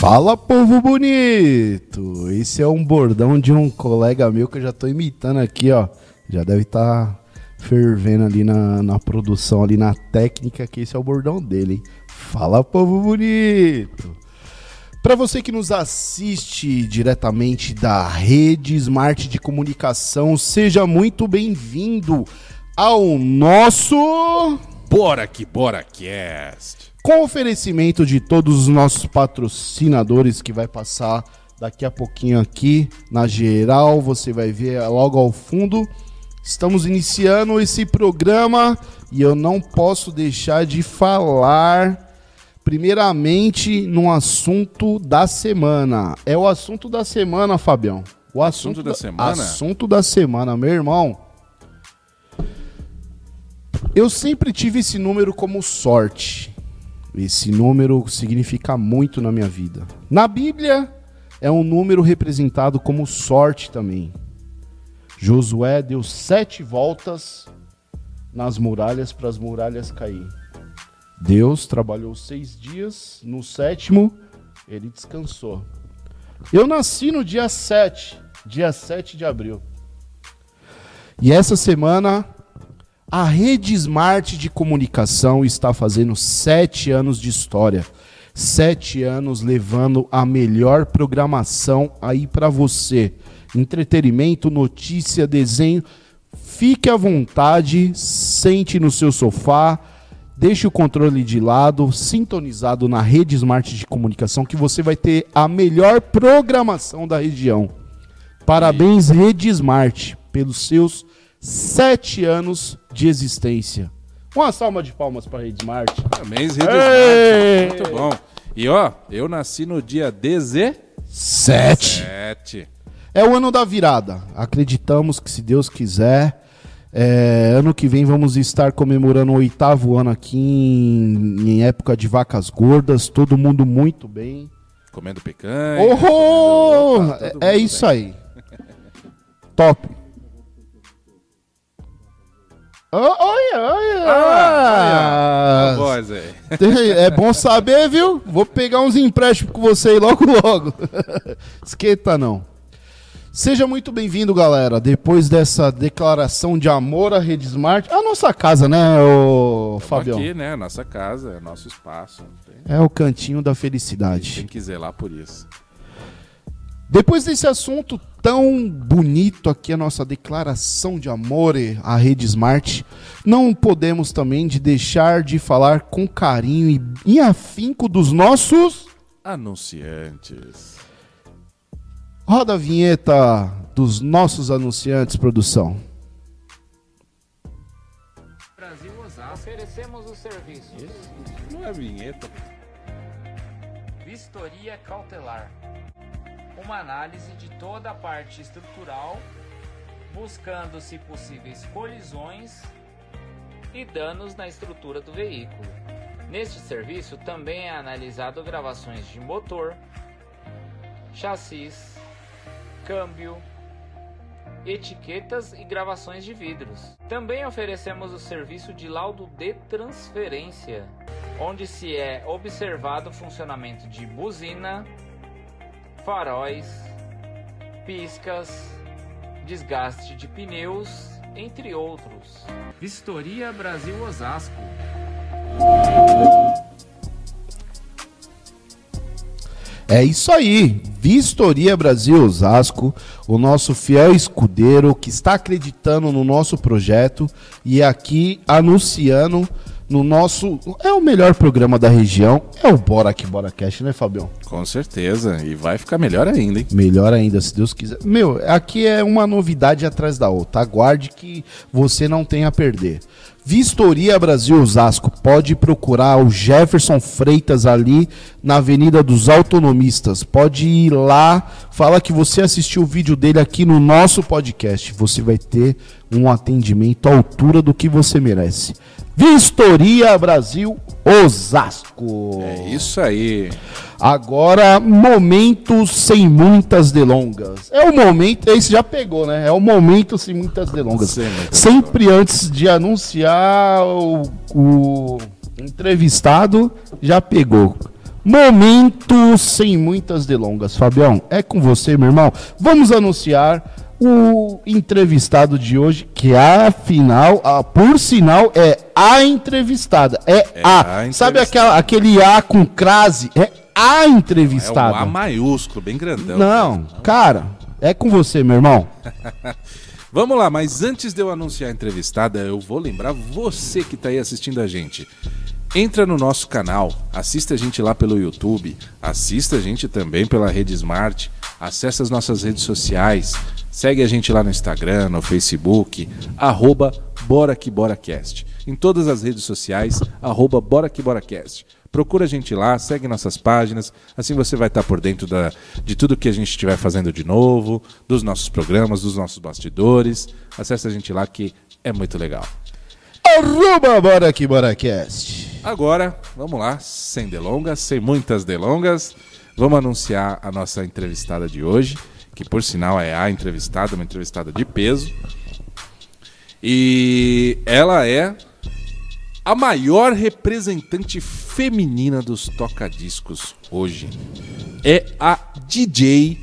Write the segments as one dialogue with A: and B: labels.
A: Fala, povo bonito! Esse é um bordão de um colega meu que eu já tô imitando aqui, ó. Já deve estar fervendo ali na produção, ali na técnica, que esse é o bordão dele, hein? Fala, povo bonito! Para você que nos assiste diretamente da Rede Smart de Comunicação, seja muito bem-vindo ao nosso...
B: Bora que Bora Cast!
A: Com oferecimento de todos os nossos patrocinadores que vai passar daqui a pouquinho aqui na geral, você vai ver logo ao fundo. Estamos iniciando esse programa e eu não posso deixar de falar primeiramente no assunto da semana. É o assunto da semana, Fabião. O assunto da semana? Assunto da semana, meu irmão. Eu sempre tive esse número como sorte. Esse número significa muito na minha vida. Na Bíblia, é um número representado como sorte também. Josué deu 7 voltas nas muralhas para as muralhas cair. Deus trabalhou 6 dias, no 7º, ele descansou. Eu nasci no dia 7 de abril. E essa semana... a Rede Smart de Comunicação está fazendo 7 anos de história. 7 anos levando a melhor programação aí para você. Entretenimento, notícia, desenho. Fique à vontade, sente no seu sofá, deixe o controle de lado, sintonizado na Rede Smart de Comunicação, que você vai ter a melhor programação da região. Parabéns, Rede Smart, pelos seus 7 anos de existência. Uma salva de palmas para a Rede Smart.
B: Parabéns, Rede Smart. Muito bom. E ó, eu nasci no dia 17. É o ano da virada. Acreditamos que, se Deus quiser, ano que vem vamos estar comemorando o 8º ano aqui em época de vacas gordas. Todo mundo muito bem. Comendo picanha.
A: É isso aí. Top.
B: A voz aí.
A: É bom saber, viu? Vou pegar uns empréstimos com você aí logo. Esquenta não. Seja muito bem-vindo, galera. Depois dessa declaração de amor à Rede Smart, a nossa casa, né, Fabião?
B: Aqui, né? Nossa casa, é nosso espaço.
A: É o cantinho da felicidade.
B: Tem que zelar por isso.
A: Depois desse assunto tão bonito aqui, a nossa declaração de amor à Rede Smart, não podemos também deixar de falar com carinho e afinco dos nossos
B: anunciantes.
A: Roda a vinheta dos nossos anunciantes, produção.
C: Brasil Osasco, oferecemos os serviços.
B: Isso não é vinheta.
C: Vistoria cautelar. Uma análise de toda a parte estrutural, buscando, se possíveis, colisões e danos na estrutura do veículo. Neste serviço também é analisado gravações de motor, chassis, câmbio, etiquetas e gravações de vidros. Também oferecemos o serviço de laudo de transferência, onde se é observado o funcionamento de buzina, faróis, piscas, desgaste de pneus, entre outros. Vistoria Brasil Osasco.
A: É isso aí, Vistoria Brasil Osasco, o nosso fiel escudeiro que está acreditando no nosso projeto e aqui anunciando no nosso... É o melhor programa da região, é o Bora que Bora Cast, né, Fabião?
B: Com certeza, e vai ficar melhor ainda, hein?
A: Melhor ainda, se Deus quiser. Meu, aqui é uma novidade atrás da outra, aguarde que você não tem a perder. Vistoria Brasil Osasco, pode procurar o Jefferson Freitas ali na Avenida dos Autonomistas, pode ir lá, fala que você assistiu o vídeo dele aqui no nosso podcast, você vai ter um atendimento à altura do que você merece. Vistoria Brasil Osasco.
B: É isso aí.
A: Agora, momento sem muitas delongas. É o momento, esse já pegou, né? É o momento sem muitas delongas. Sempre antes de anunciar o entrevistado, já pegou. Momento sem muitas delongas. Fabião, é com você, meu irmão. Vamos anunciar o entrevistado de hoje, que afinal, por sinal, é a entrevistada. Sabe aquele A com crase? É a entrevistada.
B: É o A maiúsculo, bem grandão.
A: Não, cara, é com você, meu irmão.
B: Vamos lá, mas antes de eu anunciar a entrevistada, eu vou lembrar você que está aí assistindo a gente. Entra no nosso canal, assista a gente lá pelo YouTube, assista a gente também pela Rede Smart, acessa as nossas redes sociais, segue a gente lá no Instagram, no Facebook, @BoraQueBoraCast. Em todas as redes sociais, @BoraQueBoraCast. Procura a gente lá, segue nossas páginas, assim você vai estar por dentro de tudo que a gente estiver fazendo de novo, dos nossos programas, dos nossos bastidores. Acesse a gente lá que é muito legal.
A: @BoraQueBoraCast.
B: Agora, vamos lá, sem delongas, sem muitas delongas, vamos anunciar a nossa entrevistada de hoje, que por sinal é a entrevistada, uma entrevistada de peso. E ela é a maior representante feminina dos tocadiscos hoje. É a DJ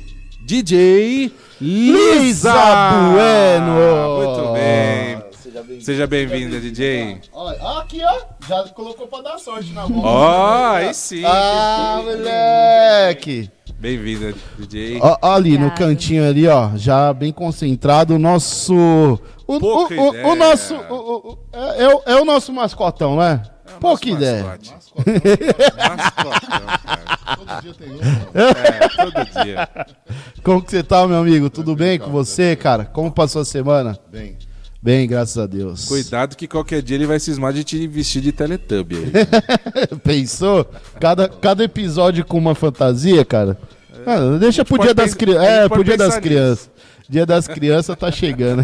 B: Lisa
A: Bueno.
B: Muito bem. Seja bem-vinda, DJ.
A: Aqui, ó. Já colocou pra dar sorte na mão.
B: Aí sim.
A: Moleque.
B: Bem-vinda, DJ.
A: Ali no cantinho ali, ó. Já bem concentrado. O nosso... O nosso... É o nosso mascotão, né? Pouca ideia.
B: Mascotão, cara. Todo dia tem um. Todo dia.
A: Como que você tá, meu amigo? Tudo bem com você, cara? Como passou a semana? Bem, graças a Deus.
B: Cuidado que qualquer dia ele vai cismar de te vestir de Teletubby aí.
A: Pensou? Cada episódio com uma fantasia, cara. Deixa pro Dia das Crianças. Pro Dia das Crianças. Dia das Crianças tá chegando.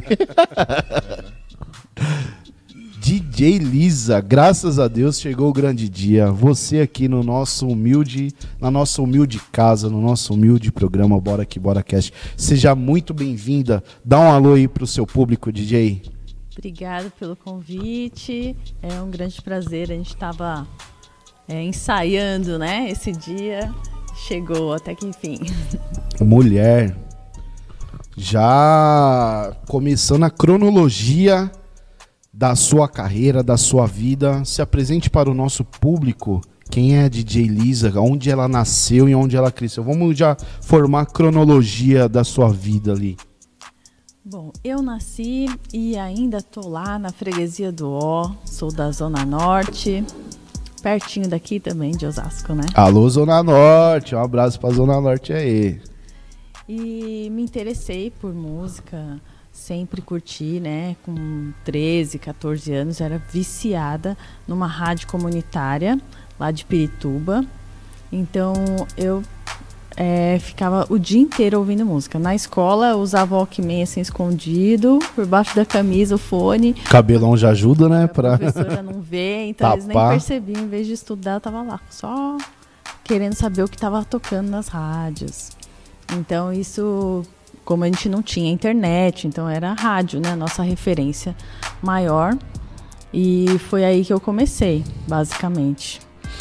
A: DJ Lisa, graças a Deus chegou o grande dia. Você aqui no nosso na nossa humilde casa, no nosso humilde programa Bora Que Bora Cast. Seja muito bem-vinda. Dá um alô aí pro seu público, DJ.
D: Obrigado pelo convite. É um grande prazer. A gente estava ensaiando, né? Esse dia chegou até que enfim.
A: Mulher, já começando a cronologia da sua carreira, da sua vida, se apresente para o nosso público. Quem é a DJ Lisa, onde ela nasceu e onde ela cresceu. Vamos já formar a cronologia da sua vida ali.
D: Bom, eu nasci e ainda tô lá na freguesia do Ó, sou da Zona Norte, pertinho daqui também de Osasco, né?
A: Alô, Zona Norte, um abraço pra Zona Norte aí.
D: E me interessei por música, sempre curti, né? Com 13, 14 anos, era viciada numa rádio comunitária lá de Pirituba. Então eu ficava o dia inteiro ouvindo música. Na escola eu usava o Walkman assim escondido, por baixo da camisa, o fone.
A: Cabelão já ajuda, né?
D: A professora não vê, então eles nem percebiam. Em vez de estudar, eu tava lá só querendo saber o que estava tocando nas rádios. Então isso... Como a gente não tinha internet, então era a rádio, né? Nossa referência maior. E foi aí que eu comecei, basicamente.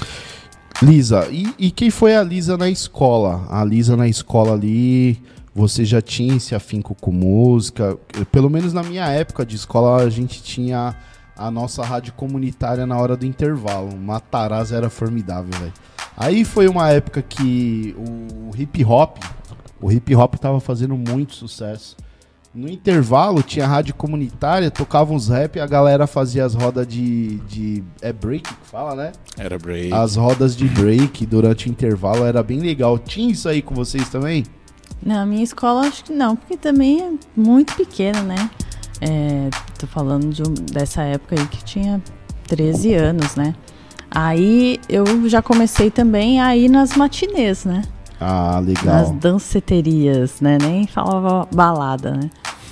A: Lisa, e quem foi a Lisa na escola? A Lisa na escola ali, você já tinha esse afinco com música? Pelo menos na minha época de escola, a gente tinha a nossa rádio comunitária na hora do intervalo. Matarazzo era formidável, velho. Aí foi uma época que o hip hop tava fazendo muito sucesso. No intervalo tinha rádio comunitária, tocava uns rap e a galera fazia as rodas de break que fala, né?
B: Era break.
A: As rodas de break durante o intervalo, era bem legal. Tinha isso aí com vocês também?
D: Na minha escola acho que não, porque também é muito pequeno, né? Tô falando dessa época aí que tinha 13 anos, né? Aí eu já comecei também a ir nas matinês, né?
A: Ah, legal.
D: Nas danceterias, né? Nem falava balada, né?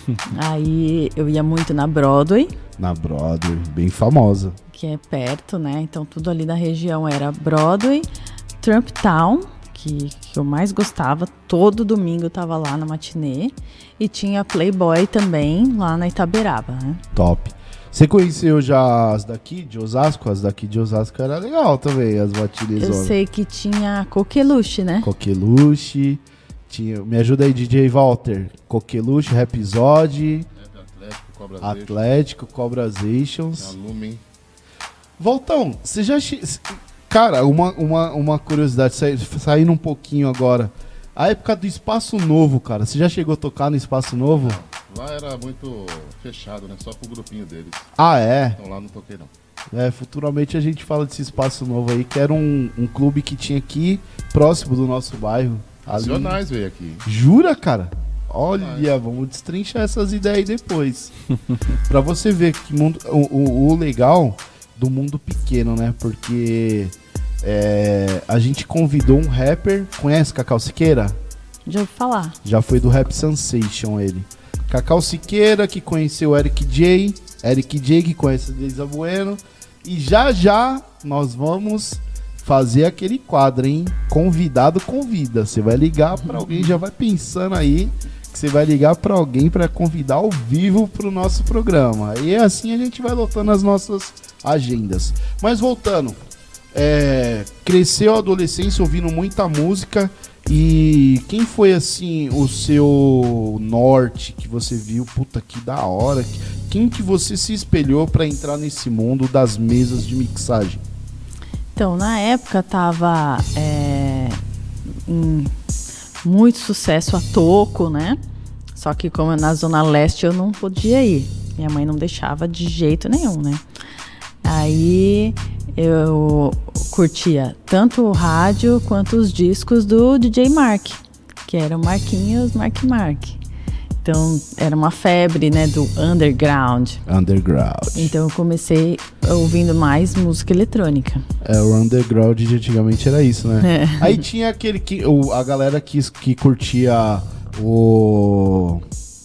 D: Aí eu ia muito na Broadway.
A: Na Broadway, bem famosa.
D: Que é perto, né? Então tudo ali da região era Broadway, Trump Town, que eu mais gostava. Todo domingo eu tava lá na matinê. E tinha Playboy também, lá na Itaberaba, né?
A: Top. Você conheceu já as daqui de Osasco? As daqui de Osasco era legal também, as batidas.
D: Eu sei que tinha Coqueluche, né?
A: Coqueluche. Me ajuda aí, DJ Walter. Coqueluche, Rhapsody. Atlético, Cobrazations.
B: Lumen.
A: Voltão, você já... Cara, uma curiosidade, saindo um pouquinho agora. A época do Espaço Novo, cara. Você já chegou a tocar no Espaço Novo?
B: Lá era muito fechado, né? Só pro grupinho deles.
A: Ah, é?
B: Então lá não toquei, não.
A: Futuramente a gente fala desse Espaço Novo aí, que era um clube que tinha aqui, próximo do nosso bairro.
B: Racionais veio aqui.
A: Jura, cara? Olha, vamos destrinchar essas ideias aí depois. Pra você ver que o legal do mundo pequeno, né? Porque a gente convidou um rapper. Conhece Cacau Siqueira?
D: Já ouvi falar.
A: Já foi do Rap Sensation ele. Cacau Siqueira, que conheceu o Eric J. Eric J, que conhece a Deisa Bueno. E já nós vamos fazer aquele quadro, hein? Convidado convida. Você vai ligar pra alguém, já vai pensando aí que você vai ligar pra alguém pra convidar ao vivo pro nosso programa. E assim a gente vai lotando as nossas agendas. Mas voltando, cresceu a adolescência ouvindo muita música. E quem foi assim o seu norte que você viu, puta que da hora? Quem que você se espelhou pra entrar nesse mundo das mesas de mixagem?
D: Então, na época tava em muito sucesso a Toco, né? Só que como na Zona Leste eu não podia ir. Minha mãe não deixava de jeito nenhum, né? Aí eu curtia tanto o rádio quanto os discos do DJ Mark, que era o Marquinhos Mark. Então, era uma febre, né, do underground. Então, eu comecei ouvindo mais música eletrônica.
A: O underground de antigamente era isso, né? Aí tinha aquele a galera que curtia o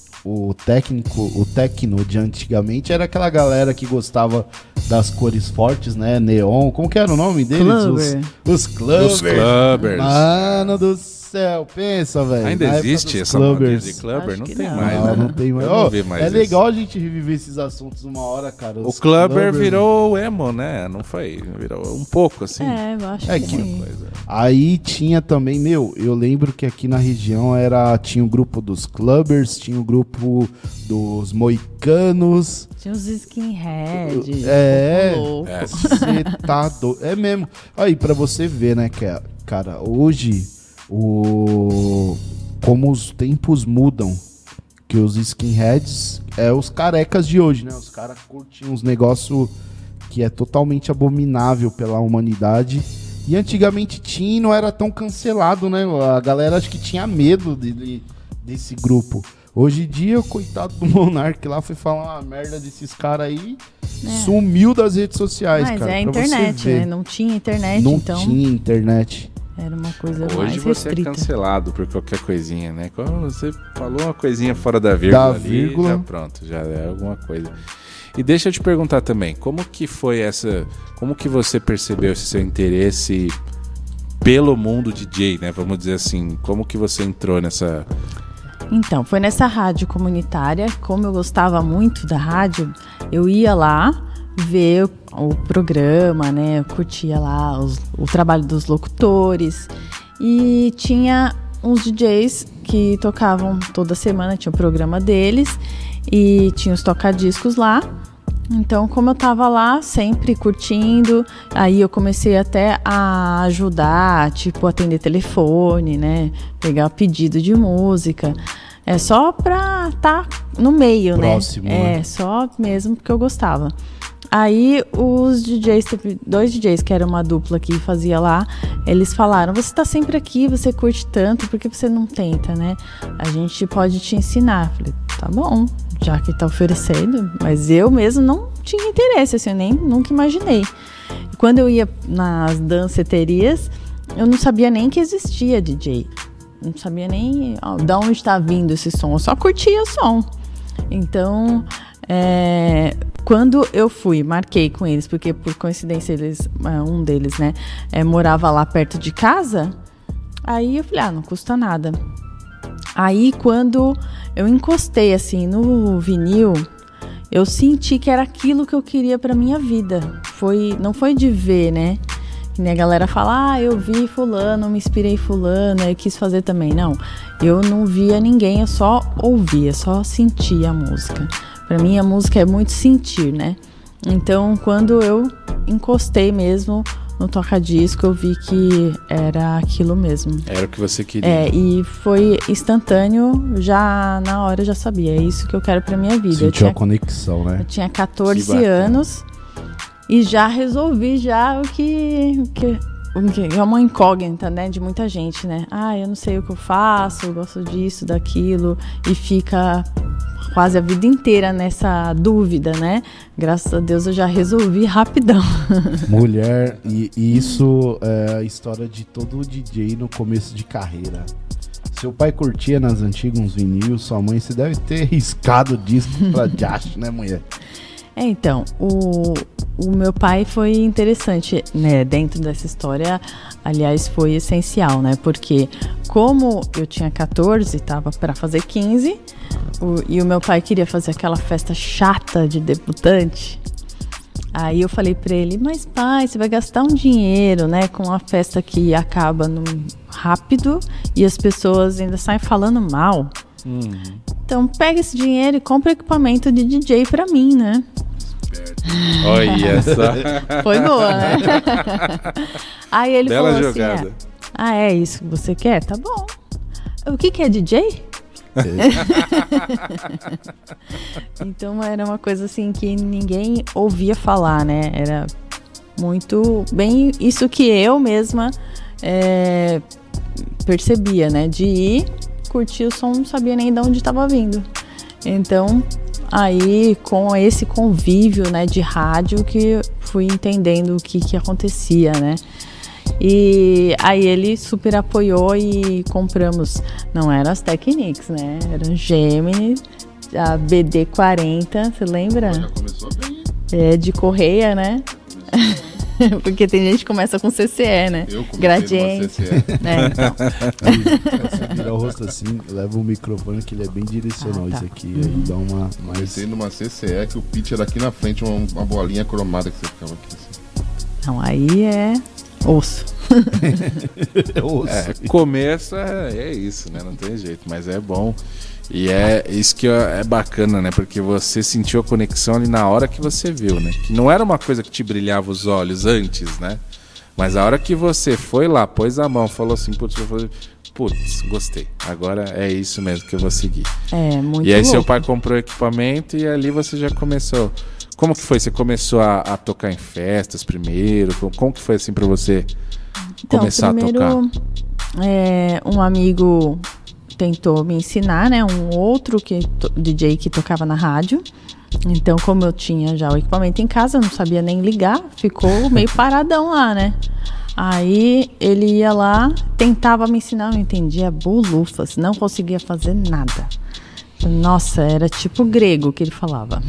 A: techno de antigamente, era aquela galera que gostava das cores fortes, né? Neon, como que era o nome deles? Os clubbers. Mano do céu, pensa, velho.
B: Ainda existe essa modinha de clubber? Não tem mais, né?
A: Não tem mais.
B: Não vi mais
A: é
B: isso.
A: Legal a gente reviver esses assuntos uma hora, cara.
B: O clubber virou emo, né? Não foi? Virou um pouco, assim.
D: Eu acho que sim.
A: Aí tinha também, eu lembro que aqui na região tinha o grupo dos clubbers, tinha o grupo dos moicanos.
D: Tinha os skinheads.
A: Você tá doido. É mesmo. Aí, pra você ver, né, cara, hoje, como os tempos mudam, que os skinheads os carecas de hoje, né? Os caras curtem uns negócios que é totalmente abominável pela humanidade. E antigamente tinha e não era tão cancelado, né? A galera acho que tinha medo desse grupo. Hoje em dia, o coitado do Monark lá foi falar uma merda desses caras aí, sumiu das redes sociais,
D: mas
A: cara.
D: Mas internet, né? Não tinha internet,
A: não
D: então...
A: Não tinha internet.
D: Era uma coisa
B: hoje
D: mais restrita.
B: Hoje você é cancelado por qualquer coisinha, né? Quando você falou uma coisinha fora da vírgula já pronto, já é alguma coisa. E deixa eu te perguntar também, como que você percebeu esse seu interesse pelo mundo DJ, né? Vamos dizer assim, como que você entrou nessa...
D: Então, foi nessa rádio comunitária, como eu gostava muito da rádio, eu ia lá ver o programa, né? Eu curtia lá o trabalho dos locutores e tinha uns DJs que tocavam toda semana, tinha o programa deles e tinha os tocadiscos lá. Então, como eu tava lá, sempre curtindo, aí eu comecei até a ajudar, tipo, atender telefone, né? Pegar pedido de música. É só pra estar no meio,
A: próximo,
D: né? Só mesmo porque eu gostava. Aí os DJs, teve 2 DJs que era uma dupla que fazia lá, eles falaram, você tá sempre aqui, você curte tanto, por que você não tenta, né? A gente pode te ensinar. Falei, tá bom, já que tá oferecendo, mas eu mesmo não tinha interesse, assim, eu nunca imaginei. E quando eu ia nas danceterias, eu não sabia nem que existia DJ. Não sabia nem de onde está vindo esse som, eu só curtia o som. Então, quando eu fui, marquei com eles, porque por coincidência um deles, né, morava lá perto de casa, aí eu falei, não custa nada. Aí quando eu encostei assim no vinil, eu senti que era aquilo que eu queria pra minha vida. Não foi de ver, né? Que nem a galera fala, eu vi fulano, me inspirei em fulano, eu quis fazer também. Não, eu não via ninguém, eu só ouvia, só sentia a música. Pra mim a música é muito sentir, né? Então quando eu encostei mesmo no toca-disco, eu vi que era aquilo mesmo.
B: Era o que você queria.
D: E foi instantâneo, já na hora eu já sabia, é isso que eu quero pra minha vida.
A: Sentiu a conexão, né?
D: Eu tinha 14 anos e já resolvi já o que é uma incógnita, né, de muita gente, né? Eu não sei o que eu faço, eu gosto disso, daquilo, e fica quase a vida inteira nessa dúvida, né? Graças a Deus eu já resolvi rapidão.
A: Mulher, e isso é a história de todo DJ no começo de carreira. Seu pai curtia nas antigas uns vinil, sua mãe, você deve ter riscado o disco pra Jash, né, mulher?
D: Então, o meu pai foi interessante, né, dentro dessa história, aliás, foi essencial, né, porque como eu tinha 14, estava para fazer 15, e o meu pai queria fazer aquela festa chata de debutante, aí eu falei para ele, mas pai, você vai gastar um dinheiro, né, com uma festa que acaba rápido e as pessoas ainda saem falando mal. Então pega esse dinheiro e compra equipamento de DJ para mim, né?
B: Olha só.
D: Foi boa, né? Aí ele
B: Bela
D: falou
B: jogada.
D: assim, é isso que você quer? Tá bom. O que é DJ? Então era uma coisa assim que ninguém ouvia falar, né? Era muito bem isso que eu mesma percebia, né? De ir, curtir o som, não sabia nem de onde estava vindo. Então, aí com esse convívio, né, de rádio, que fui entendendo o que acontecia, né? E aí ele super apoiou e compramos, não eram as Technics, né? Eram Gemini, a BD40, você lembra?
E: Já começou bem.
D: De correia, né? Porque tem gente que começa com CCE, né?
E: Eu comecei
D: Gradiente.
E: numa CCE.
D: Então.
A: Você vira o rosto assim, leva o microfone que ele é bem direcional,
D: tá.
A: isso aqui, aí dá uma...
E: Comecei numa CCE que o pitch era aqui na frente, uma bolinha cromada que você ficava aqui assim.
D: Não, aí é osso.
B: Começa, é isso, né? Não tem jeito, mas é bom. E é isso que é bacana, né? Porque você sentiu a conexão ali na hora que você viu, né? Que não era uma coisa que te brilhava os olhos antes, né? Mas a hora que você foi lá, pôs a mão, falou assim, putz, gostei. Agora é isso mesmo que eu vou seguir.
D: Muito
B: E aí
D: louco.
B: seu pai comprou equipamento e ali você já começou. Como que foi? Você começou a tocar em festas primeiro? Como que foi assim pra você começar
D: primeiro,
B: a tocar?
D: Um amigo tentou me ensinar, né? Um outro DJ que tocava na rádio. Então, como eu tinha já o equipamento em casa, não sabia nem ligar, ficou meio paradão lá, né? Aí ele ia lá, tentava me ensinar, eu não entendia bolufas, não conseguia fazer nada. Nossa, era tipo grego que ele falava.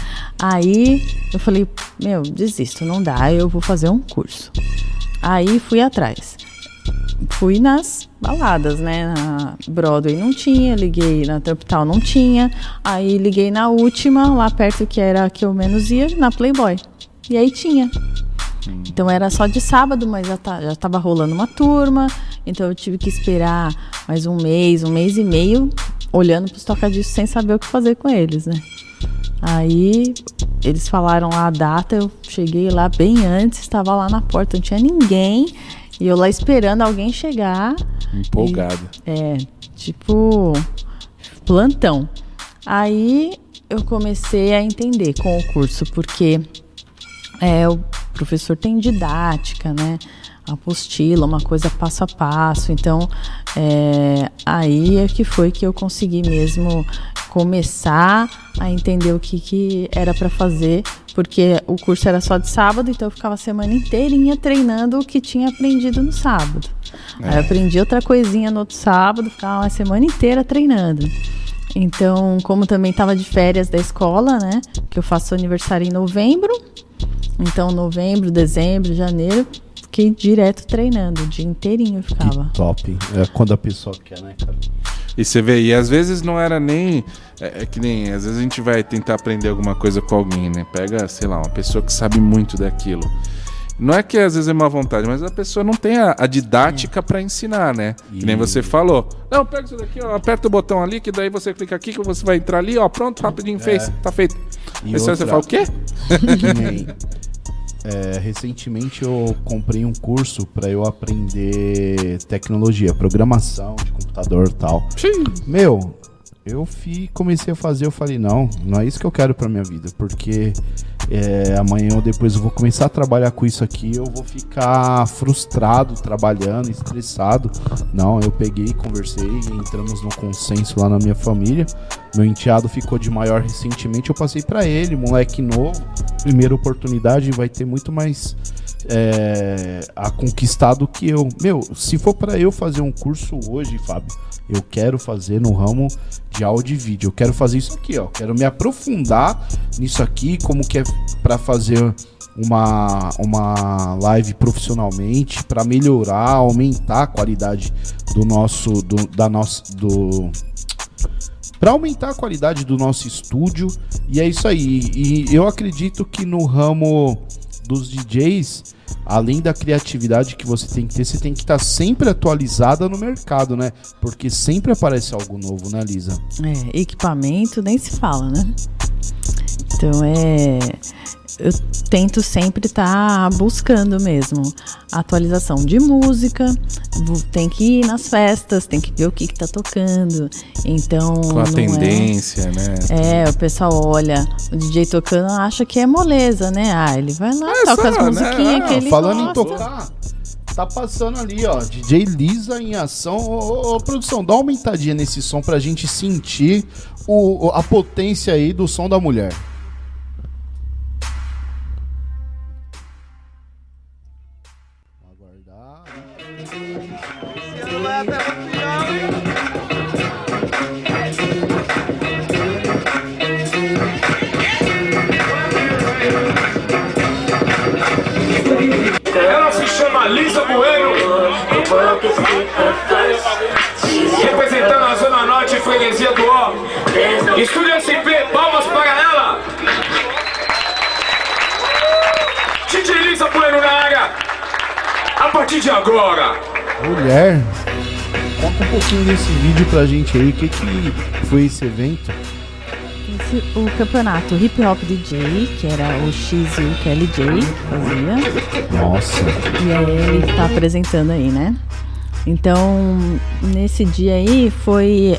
D: Aí eu falei, desisto, não dá, eu vou fazer um curso. Aí fui atrás. Fui nas baladas, né? Na Broadway não tinha, liguei na Tropical não tinha. Aí liguei na última, lá perto que era a que eu menos ia, na Playboy. E aí tinha. Então era só de sábado, mas já estava rolando uma turma. Então eu tive que esperar mais um mês e meio, olhando para os tocadiscos sem saber o que fazer com eles, né? Aí eles falaram lá a data, eu cheguei lá bem antes, estava lá na porta, não tinha ninguém. E eu lá esperando alguém chegar.
B: Empolgado.
D: Tipo plantão. Aí eu comecei a entender com o curso, porque o professor tem didática, né? Apostila, uma coisa passo a passo. Então, aí é que foi que eu consegui mesmo começar a entender o que era para fazer, porque o curso era só de sábado, então eu ficava a semana inteirinha treinando o que tinha aprendido no sábado. Aí eu aprendi outra coisinha no outro sábado, ficava uma semana inteira treinando. Então, como também estava de férias da escola, né, que eu faço aniversário em novembro, então novembro, dezembro, janeiro, fiquei direto treinando, o dia inteirinho eu ficava.
A: Que top. É quando a pessoa quer, né, cara?
B: E você vê, e às vezes não era nem... É que nem, às vezes a gente vai tentar aprender alguma coisa com alguém, né? Pega, sei lá, uma pessoa que sabe muito daquilo. Não é que às vezes é má vontade, mas a pessoa não tem a didática pra ensinar, né? Que nem você falou. Não, pega isso daqui, ó, aperta o botão ali, que daí você clica aqui, que você vai entrar ali, ó, pronto, rapidinho, fez, tá feito. E outra, você fala o quê?
A: Que nem... recentemente eu comprei um curso para eu aprender tecnologia, programação de computador e tal. Meu, eu comecei a fazer, eu falei, não é isso que eu quero pra minha vida, porque amanhã ou depois eu vou começar a trabalhar com isso aqui, eu vou ficar frustrado trabalhando, estressado. Não, eu peguei, conversei, entramos num consenso lá na minha família. Meu enteado ficou de maior recentemente, eu passei pra ele, moleque novo, primeira oportunidade, vai ter muito mais a conquistar do que eu. Meu, se for pra eu fazer um curso hoje, Fábio, eu quero fazer no ramo de áudio e vídeo. Eu quero fazer isso aqui, ó. Quero me aprofundar nisso aqui, como que é pra fazer uma live profissionalmente, pra melhorar, aumentar a qualidade para aumentar a qualidade do nosso estúdio. E é isso aí. E eu acredito que no ramo dos DJs, além da criatividade que você tem que ter, você tem que estar sempre atualizada no mercado, né? Porque sempre aparece algo novo, né, Lisa?
D: Equipamento nem se fala, né? Então eu tento sempre estar buscando mesmo atualização de música, tem que ir nas festas, tem que ver o que tá tocando. Então,
B: com a tendência, né?
D: O pessoal olha o DJ tocando, acha que é moleza, né? Ele vai lá, toca as musiquinhas, né? Que ele
A: falando
D: gosta.
A: Em tocar, tá passando ali, ó, DJ Lisa em ação. Ô, produção, dá uma aumentadinha nesse som pra gente sentir a potência aí do som da mulher.
F: Ela se chama Lisa Bueno, representando a Zona Norte, freguesia do Ó. Estúdio SP, palmas para ela. DJ Lisa Bueno na área, a partir de agora.
A: Mulher, conta um pouquinho desse vídeo pra gente aí, o que foi esse evento?
D: O campeonato Hip Hop DJ, que era o X e o KLJ fazia.
A: Nossa.
D: E aí ele tá apresentando aí, né? Então, nesse dia aí foi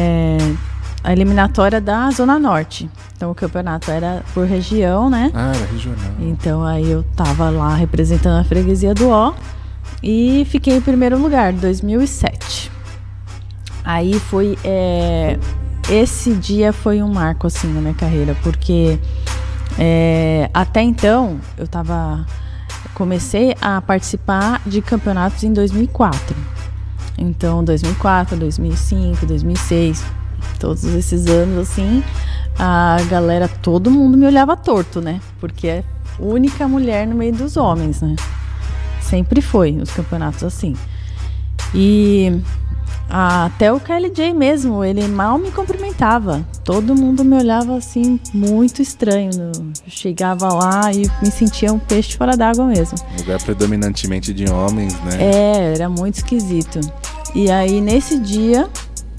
D: a eliminatória da Zona Norte. Então o campeonato era por região, né?
B: Era regional.
D: Então aí eu tava lá representando a freguesia do Ó e fiquei em primeiro lugar, 2007. Aí foi... Esse dia foi um marco, assim, na minha carreira, porque até então comecei a participar de campeonatos em 2004. Então, 2004, 2005, 2006, todos esses anos, assim, a galera, todo mundo me olhava torto, né? Porque é a única mulher no meio dos homens, né? Sempre foi nos campeonatos assim. E... até o KLJ mesmo, ele mal me cumprimentava. Todo mundo me olhava assim, muito estranho. Eu chegava lá e me sentia um peixe fora d'água mesmo.
B: Lugar predominantemente de homens, né?
D: Era muito esquisito. E aí, nesse dia,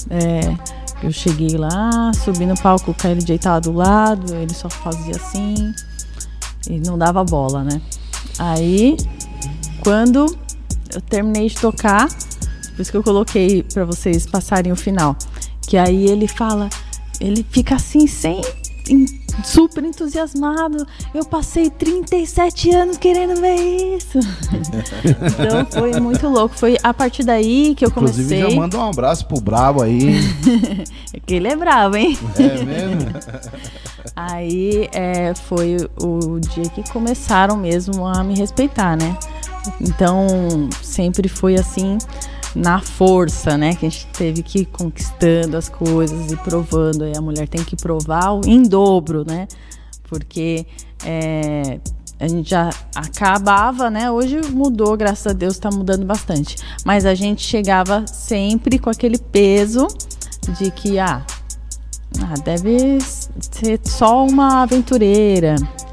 D: eu cheguei lá, subi no palco, o KLJ tava do lado, ele só fazia assim e não dava bola, né? Aí, quando eu terminei de tocar, por isso que eu coloquei pra vocês passarem o final. Que aí ele fica assim, super entusiasmado. Eu passei 37 anos querendo ver isso. Então foi muito louco. Foi a partir daí que eu comecei...
A: Inclusive já manda um abraço pro Brabo aí.
D: É que ele é bravo, hein?
A: É mesmo?
D: Aí foi o dia que começaram mesmo a me respeitar, né? Então sempre foi assim... na força, né? Que a gente teve que ir conquistando as coisas e provando. Aí a mulher tem que provar em dobro, né? Porque a gente já acabava, né? Hoje mudou, graças a Deus, tá mudando bastante. Mas a gente chegava sempre com aquele peso de que deve ser só uma aventureira,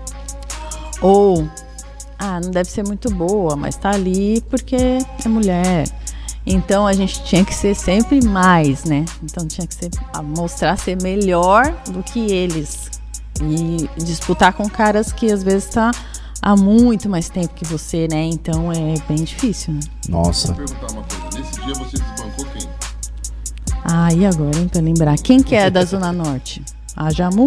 D: ou não deve ser muito boa, mas tá ali porque é mulher. Então a gente tinha que ser sempre mais, né? Então tinha que mostrar ser melhor do que eles e disputar com caras que às vezes tá há muito mais tempo que você, né? Então é bem difícil, né?
A: Nossa.
E: Vou perguntar uma coisa. Nesse dia você desbancou quem?
D: E agora, hein, pra lembrar. Quem que é da Zona Norte? A Jamu?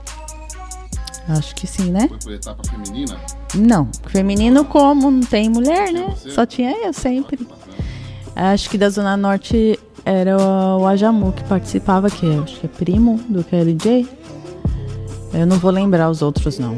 D: Acho que sim, né?
E: Foi por etapa feminina?
D: Não. Feminino como não tem mulher, né?
E: Você?
D: Só tinha eu sempre. Acho que da Zona Norte era o Ajamu que participava, que acho que é primo do KLJ. Eu não vou lembrar os outros, não.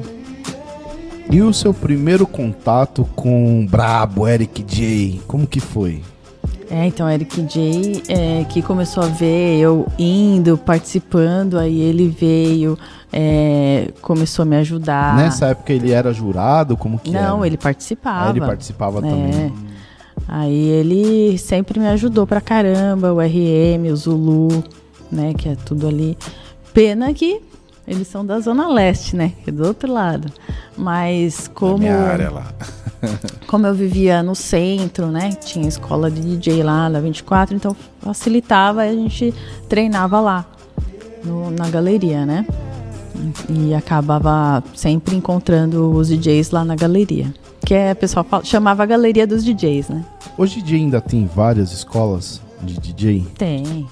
A: E o seu primeiro contato com o brabo Eric J, como que foi?
D: Então, Eric J, que começou a ver eu indo, participando, aí ele veio, começou a me ajudar.
A: Nessa época ele era jurado, como que era?
D: Não, ele participava.
A: Ele participava também.
D: Aí ele sempre me ajudou pra caramba, o RM, o Zulu, né, que é tudo ali. Pena que eles são da Zona Leste, né, que é do outro lado. Mas como...
B: minha área lá.
D: Como eu vivia no centro, né, tinha escola de DJ lá na 24, então facilitava, a gente treinava lá, na galeria, né. E acabava sempre encontrando os DJs lá na galeria. Que o pessoal chamava a galeria dos DJs, né?
A: Hoje em dia ainda tem várias escolas de DJ?
D: Tem.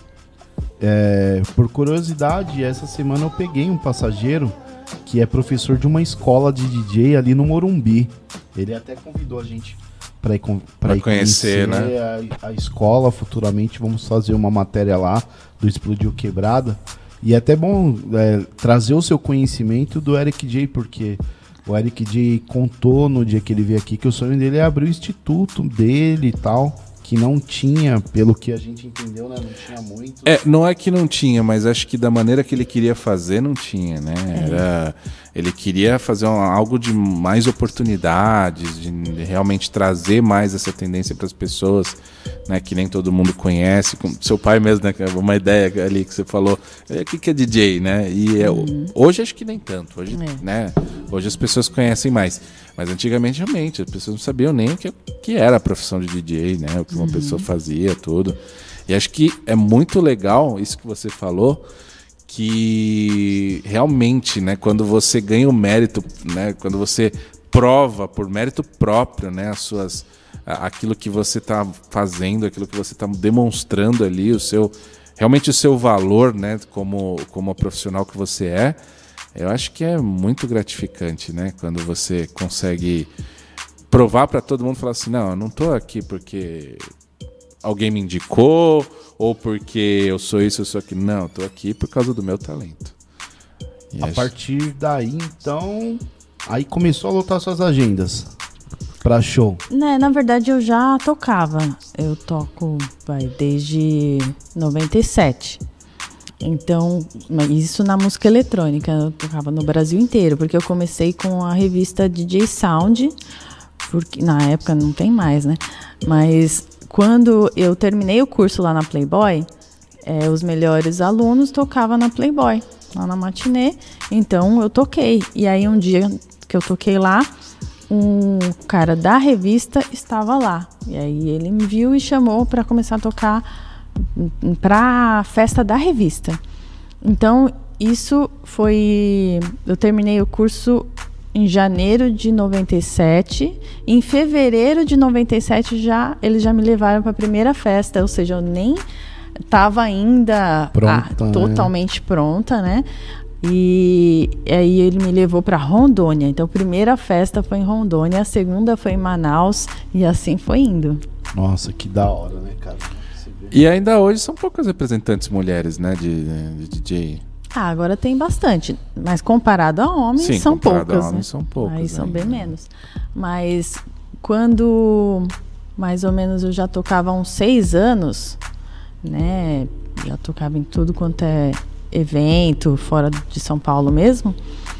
A: Por curiosidade, essa semana eu peguei um passageiro que é professor de uma escola de DJ ali no Morumbi. Ele até convidou a gente para ir conhecer, né? a escola. Futuramente vamos fazer uma matéria lá do Explodiu Quebrada. E é até bom trazer o seu conhecimento do Eric J, porque o Eric J contou no dia que ele veio aqui que o sonho dele é abrir o instituto dele e tal, que não tinha, pelo que a gente entendeu, né? Não tinha muito.
B: Não é que não tinha, mas acho que da maneira que ele queria fazer, não tinha, né? Ele queria fazer algo de mais oportunidades, de realmente trazer mais essa tendência para as pessoas, né? Que nem todo mundo conhece. Seu pai mesmo, né? Uma ideia ali que você falou. O que é DJ, né? E hoje acho que nem tanto. Hoje, né? Hoje as pessoas conhecem mais. Mas antigamente, realmente, as pessoas não sabiam nem o que era a profissão de DJ, né? O que uma pessoa fazia, tudo. E acho que é muito legal isso que você falou, que realmente, né, quando você ganha o mérito, né, quando você prova por mérito próprio, né, aquilo que você está fazendo, aquilo que você está demonstrando ali, realmente o seu valor, né, como profissional que você é, eu acho que é muito gratificante, né, quando você consegue provar para todo mundo, falar assim, não, eu não estou aqui porque alguém me indicou, ou porque eu sou isso, eu sou aquilo. Não, eu tô aqui por causa do meu talento.
A: A partir daí, então, aí começou a lotar suas agendas para show.
D: Na verdade, eu já tocava. Eu toco desde 97. Então, isso na música eletrônica. Eu tocava no Brasil inteiro, porque eu comecei com a revista DJ Sound, porque na época não tem mais, né? Mas quando eu terminei o curso lá na Playboy, os melhores alunos tocavam na Playboy, lá na matinê. Então eu toquei. E aí um dia que eu toquei lá, um cara da revista estava lá. E aí ele me viu e chamou para começar a tocar para a festa da revista. Então isso foi... Eu terminei o curso em janeiro de 97. Em fevereiro de 97 eles já me levaram para a primeira festa, ou seja, eu nem estava ainda totalmente pronta, né? E aí ele me levou para Rondônia. Então a primeira festa foi em Rondônia, a segunda foi em Manaus e assim foi indo.
A: Nossa, que da hora, né, cara?
B: E ainda hoje são poucas representantes mulheres, né, de DJ.
D: Agora tem bastante, mas comparado a homens,
B: sim,
D: são poucas.
B: Né? São poucas.
D: Aí são bem menos. Mas quando mais ou menos eu já tocava há uns 6 anos, né? Já tocava em tudo quanto é evento, fora de São Paulo mesmo.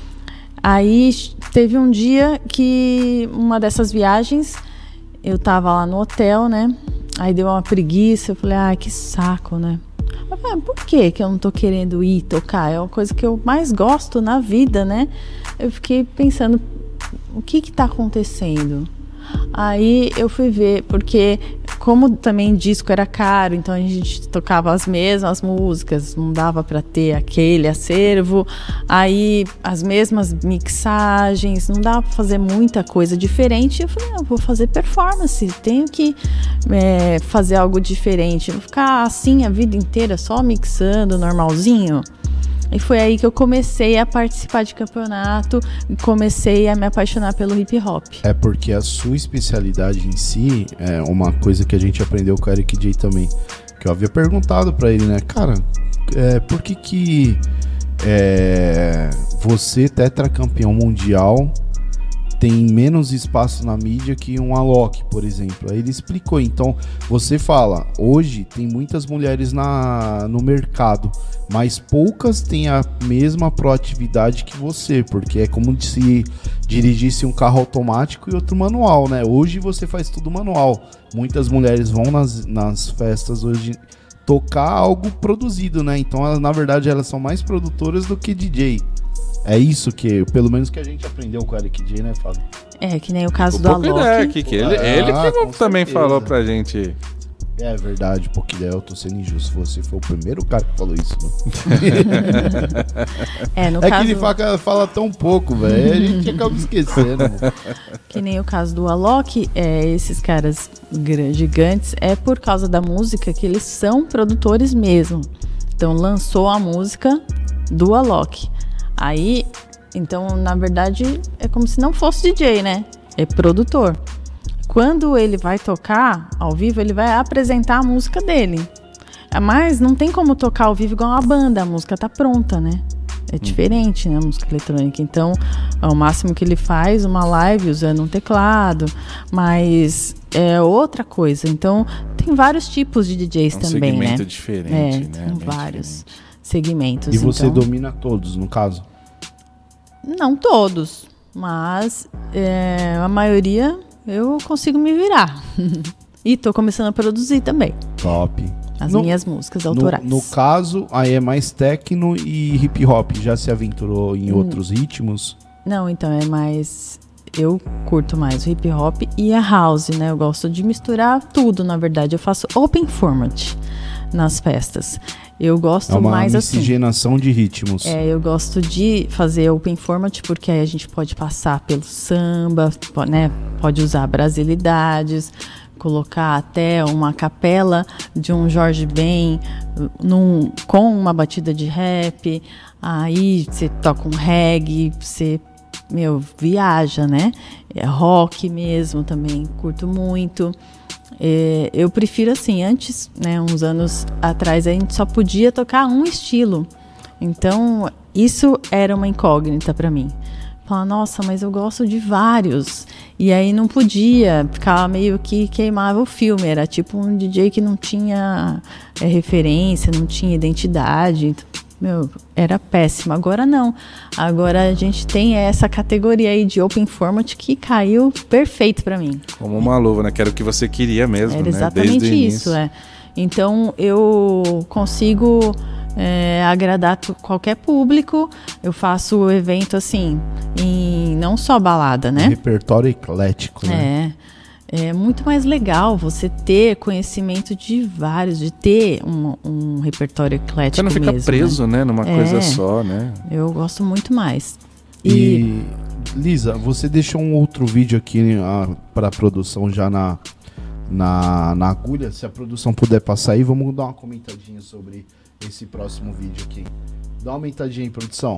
D: Aí teve um dia que uma dessas viagens, eu tava lá no hotel, né? Aí deu uma preguiça, eu falei, que saco, né? Eu por que eu não tô querendo ir tocar? É uma coisa que eu mais gosto na vida, né? Eu fiquei pensando, o que tá acontecendo? Aí eu fui ver, porque como também disco era caro, então a gente tocava as mesmas músicas, não dava para ter aquele acervo, aí as mesmas mixagens, não dava para fazer muita coisa diferente. Eu falei, não, vou fazer performance, tenho que fazer algo diferente, não ficar assim a vida inteira só mixando normalzinho. E foi aí que eu comecei a participar de campeonato e comecei a me apaixonar pelo hip hop.
A: É porque a sua especialidade em si é uma coisa que a gente aprendeu com o Eric J também. Que eu havia perguntado pra ele, né? Cara, por que você, tetracampeão mundial, tem menos espaço na mídia que um Alok, por exemplo? Aí ele explicou. Então, você fala, hoje tem muitas mulheres no mercado, mas poucas têm a mesma proatividade que você, porque é como se dirigisse um carro automático e outro manual, né? Hoje você faz tudo manual. Muitas mulheres vão nas festas hoje tocar algo produzido, né? Então, na verdade, elas são mais produtoras do que DJ. É isso que, pelo menos que a gente aprendeu com o Eric J, né, Fábio?
D: É, que nem o caso do Alok.
B: Ele que também falou pra gente.
A: É verdade, porque eu tô sendo injusto. Você foi o primeiro cara que falou isso.
D: No caso...
A: que ele fala tão pouco, velho. A gente acaba esquecendo.
D: Que nem o caso do Alok, esses caras gigantes, é por causa da música que eles são produtores mesmo. Então lançou a música do Alok. Aí, então, na verdade, é como se não fosse DJ, né? É produtor. Quando ele vai tocar ao vivo, ele vai apresentar a música dele. Mas não tem como tocar ao vivo igual uma banda, a música tá pronta, né? É diferente, né, a música eletrônica. Então, é o máximo que ele faz, uma live usando um teclado, mas é outra coisa. Então, tem vários tipos de DJs também, né?
B: Segmento diferente, né?
D: Tem vários segmentos.
A: E você domina todos, no caso?
D: Não todos, mas a maioria eu consigo me virar. E tô começando a produzir também.
A: Top.
D: As minhas músicas autorais.
A: No caso, aí é mais techno e hip hop. Já se aventurou em outros ritmos?
D: Não, então é mais... Eu curto mais o hip hop e a house, né? Eu gosto de misturar tudo, na verdade. Eu faço open format nas festas. Eu gosto mais assim.
A: É uma miscigenação de ritmos.
D: Eu gosto de fazer open format porque aí a gente pode passar pelo samba, né? Pode usar brasilidades, colocar até uma capela de um Jorge Ben com uma batida de rap. Aí você toca um reggae, você viaja, né? É rock mesmo também, curto muito. Eu prefiro assim, antes, né, uns anos atrás, a gente só podia tocar um estilo. Então, isso era uma incógnita para mim. Falar, nossa, mas eu gosto de vários. E aí não podia, ficava meio que queimava o filme. Era tipo um DJ que não tinha referência, não tinha identidade. Era péssimo. Agora não. Agora a gente tem essa categoria aí de open format que caiu perfeito pra mim.
B: Como uma luva, né? Que era o que você queria mesmo,
D: era exatamente
B: né? Desde
D: isso, Então eu consigo agradar qualquer público. Eu faço o evento assim, em não só balada, né?
A: Repertório eclético, né?
D: É muito mais legal você ter conhecimento de vários, de ter um repertório eclético.
B: Você não fica
D: mesmo,
B: preso, né? Numa coisa só, né?
D: Eu gosto muito mais.
A: E Lisa, você deixou um outro vídeo aqui para produção já na agulha. Se a produção puder passar aí, vamos dar uma comentadinha sobre esse próximo vídeo aqui. Dá uma aumentadinha em produção.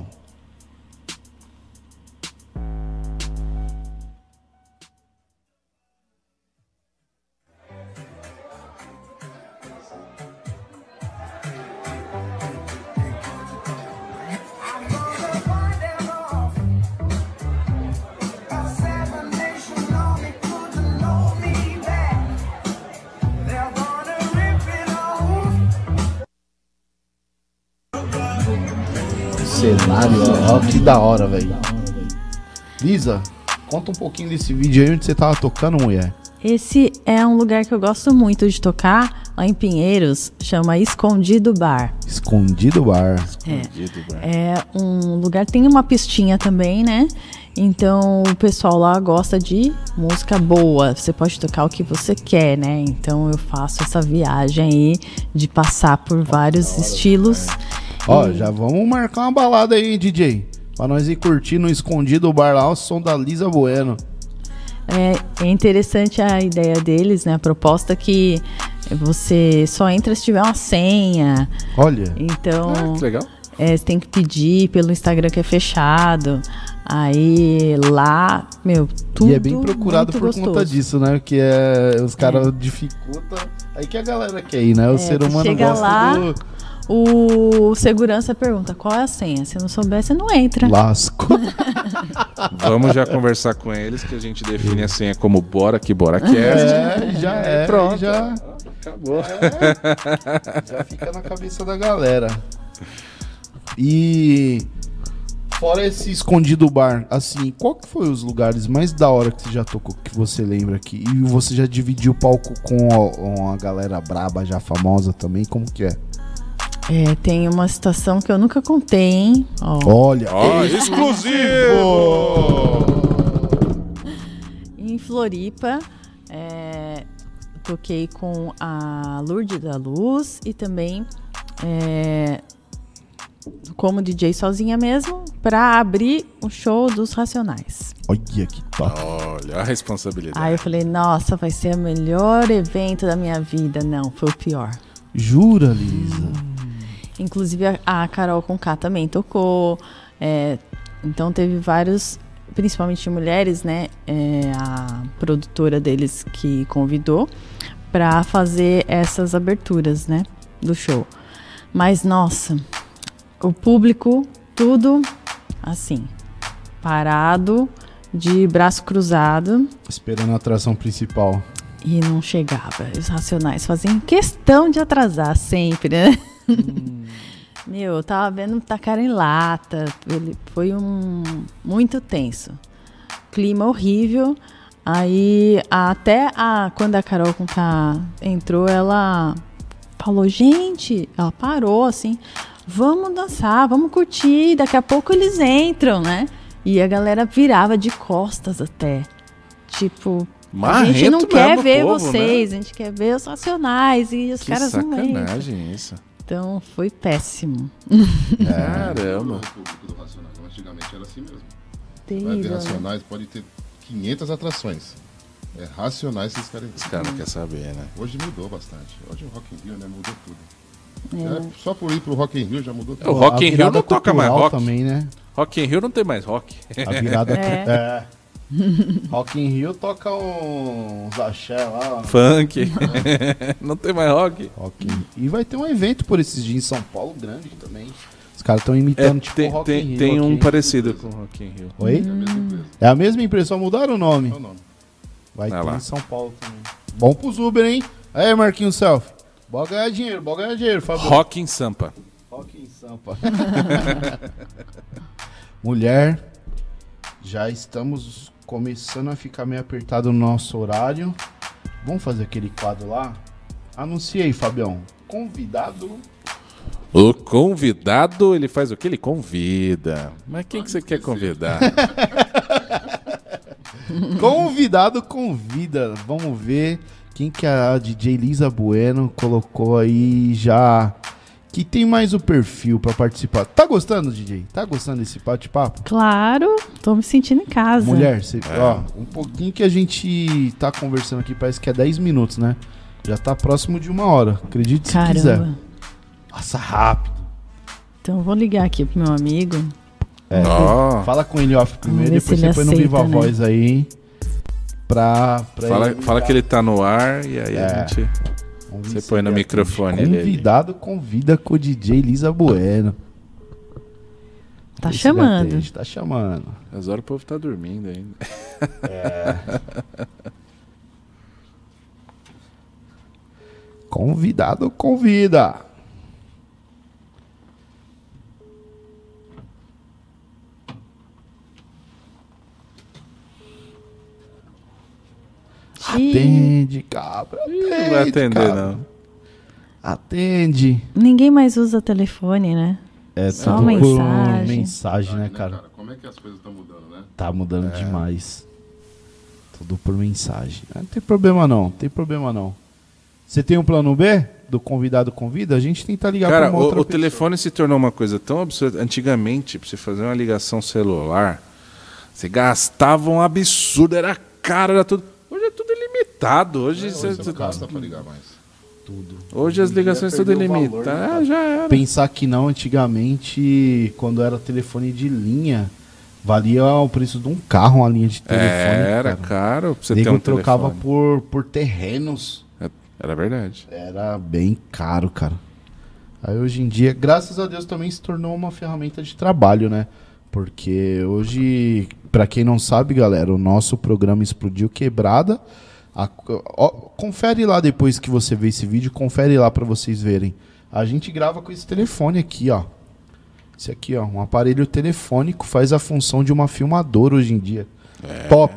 A: Cenário, ó, que da hora, velho. Lisa, conta um pouquinho desse vídeo aí onde você tava tocando, mulher.
D: Esse é um lugar que eu gosto muito de tocar, lá em Pinheiros, chama Escondido Bar.
A: Escondido Bar.
D: É um lugar, tem uma pistinha também, né? Então o pessoal lá gosta de música boa, você pode tocar o que você quer, né? Então eu faço essa viagem aí de passar por vários estilos.
A: Ó, já vamos marcar uma balada aí, DJ, pra nós ir curtir no Escondido Bar lá o som da Lisa Bueno.
D: É interessante a ideia deles, né? A proposta que você só entra se tiver uma senha.
A: Olha.
D: Então,
B: que legal.
D: você tem que pedir pelo Instagram que é fechado. Aí lá, tudo.
A: E é bem procurado por
D: gostoso.
A: conta disso, né? Que os caras dificultam. Aí que a galera quer ir, né? O ser humano
D: chega
A: gosta
D: lá,
A: do...
D: O segurança pergunta qual é a senha. Se não souber, você não entra.
A: Lasco.
B: Vamos já conversar com eles que a gente define a senha como Bora Que Bora Cast.
A: Já é.
B: Pronto.
A: Já
B: Acabou.
A: já fica na cabeça da galera. E fora esse Escondido Bar, assim, qual que foi os lugares mais da hora que você já tocou, que você lembra aqui? E você já dividiu o palco com a galera braba, já famosa também? Como que é?
D: Tem uma situação que eu nunca contei, hein?
A: Olha,
B: exclusivo!
D: Em Floripa, toquei com a Lourdes da Luz e também como DJ sozinha mesmo, para abrir o show dos Racionais.
A: Olha que top.
B: Olha a responsabilidade.
D: Aí eu falei, nossa, vai ser o melhor evento da minha vida. Não, foi o pior.
A: Jura, Lisa?
D: Inclusive a Carol Conká também tocou. Então teve vários, principalmente mulheres, né? A produtora deles que convidou para fazer essas aberturas, né? Do show. Mas, nossa, o público, tudo assim, parado, de braço cruzado.
A: Esperando a atração principal.
D: E não chegava. Os Racionais faziam questão de atrasar sempre, né? Eu tava vendo tacar em lata. Foi muito tenso. Clima horrível. Aí, quando a Carol Conká entrou, ela falou, gente, ela parou assim, vamos dançar, vamos curtir, daqui a pouco eles entram, né? E a galera virava de costas até. Tipo, a gente não quer ver vocês, né? A gente quer ver os Racionais e os caras não entram.
B: Que sacanagem isso.
D: Então, foi péssimo.
B: Caramba.
E: O público do Racionais, antigamente era assim mesmo.
D: Terrível,
E: Vai ver Racionais, pode ter 500 atrações. Racionais esses caras.
B: Os caras não querem saber, né?
E: Hoje mudou bastante. Hoje o Rock in Rio, né, mudou tudo. Só por ir pro Rock in Rio já mudou tudo.
B: O Rock in Rio não toca mais rock.
A: Também, né?
B: Rock in Rio não tem mais rock.
A: A virada Rock in Rio toca uns axé lá.
B: Funk. Não tem mais rock.
A: E vai ter um evento por esses dias em São Paulo grande também. Os caras estão imitando Rock in Rio.
B: Tem um
A: aqui.
B: parecido com o Rock in Rio.
A: Oi? É a mesma empresa, só mudaram o nome.
E: É o nome.
A: Vai ter
B: lá.
A: em São Paulo também. Bom pros Uber, hein? Aí, Marquinhos Selfie. Bora ganhar dinheiro, Fabio.
B: Rock em Sampa.
A: Rock em Sampa. Mulher, já estamos começando a ficar meio apertado no nosso horário. Vamos fazer aquele quadro lá? Anuncia aí, Fabião. Convidado.
B: O convidado, ele faz o que? Ele convida. Mas quem que você quer convidar?
A: Convidado convida. Vamos ver quem que a DJ Lisa Bueno colocou aí já. Que tem mais o perfil pra participar. Tá gostando, DJ? Tá gostando desse bate-papo?
D: Claro, tô me sentindo em casa.
A: Mulher, ó, um pouquinho que a gente tá conversando aqui, parece que é 10 minutos, né? Já tá próximo de 1 hora. Acredite se quiser. Passa rápido.
D: Então eu vou ligar aqui pro meu amigo.
A: Fala com ele off primeiro,
D: Vamos ver
A: depois
D: se ele
A: você põe no
D: aceita,
A: Viva
D: né?
A: Voz aí.
B: Fala que ele tá no ar e aí a gente... Você põe no microfone ali.
A: Convidado convida com o DJ Lisa Bueno.
D: Tá chamando.
A: Tá chamando.
B: Às horas o povo tá dormindo ainda.
A: Convidado convida. Atende, cabra. Atende,
B: não vai atender,
A: cabra.
B: não.
A: Atende.
D: Ninguém mais usa telefone, né?
A: É
D: só
A: tudo
D: mensagem.
A: por mensagem, né, cara?
E: Como é que as coisas estão mudando, né?
A: Tá mudando demais. Tudo por mensagem. Não tem problema não, tem problema não. Você tem um plano B do convidado convida? A gente tenta ligar
B: Cara,
A: pra uma outra
B: o
A: pessoa.
B: telefone se tornou uma coisa tão absurda. Antigamente, pra você fazer uma ligação celular, você gastava um absurdo, era caro, era tudo. Hoje é tudo ilimitado. Hoje
E: Você não gasta pra ligar mais.
B: Hoje as ligações são tudo ilimitadas. Já era.
A: Pensar que não, antigamente, quando era telefone de linha, valia o preço de um carro uma linha de telefone.
B: Era
A: cara.
B: caro pra você
A: Nego
B: ter um
A: trocava
B: telefone.
A: por terrenos.
B: Era verdade.
A: Era bem caro, cara. Aí hoje em dia, graças a Deus, também se tornou uma ferramenta de trabalho, né? Porque hoje, pra quem não sabe, galera, o nosso programa Explodiu Quebrada. Confere lá depois que você vê esse vídeo, confere lá pra vocês verem. A gente grava com esse telefone aqui, ó. Esse aqui, ó, um aparelho telefônico, faz a função de uma filmadora hoje em dia. Top.